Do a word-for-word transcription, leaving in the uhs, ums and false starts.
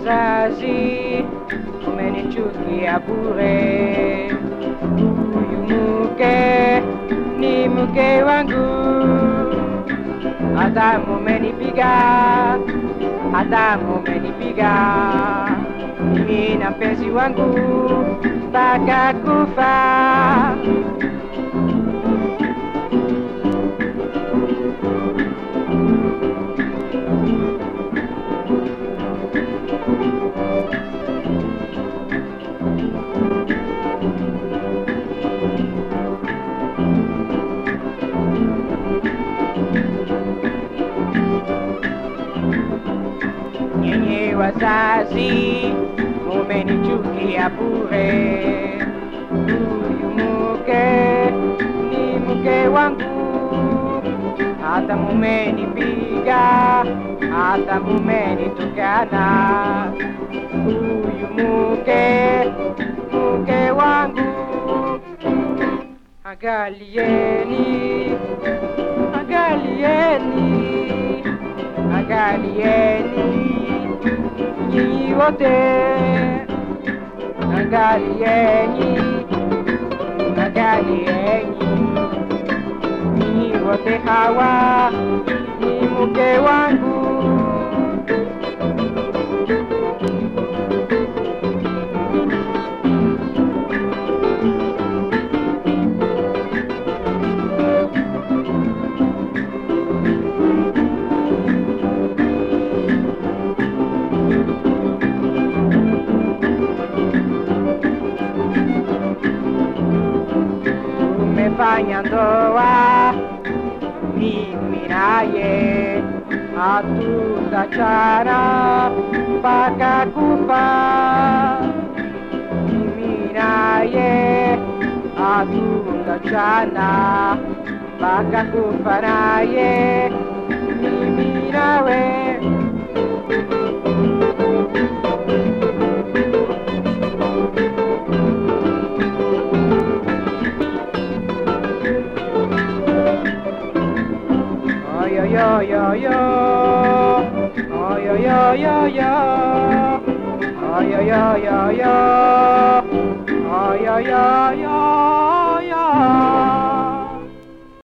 wazazi umenichukia bure. Huyu mke ni mke wangu, hata mumenipiga, hata mumenipiga. Mimi na mpenzi wangu mpaka kufa. Nyinyi wazazi mumenichukia bure. Huyu mke ni mke wangu, hata mumenipiga, hata mumenitukana. Huyu mke, mke wangu. Angalieni, angalieni, angalieni nyinyi wote, angalieni, angalieni nyinyi wote, hawa ni mke wangu. Tumefanya ndoa mimi naye, hatutachana mpaka kufa. Mimi naye hatutachana mpaka kufa, naye mimi nawe. Yo yo yo yo, oh yo yo yo yo, oh yo yo yo yo, oh yo yo yo yo.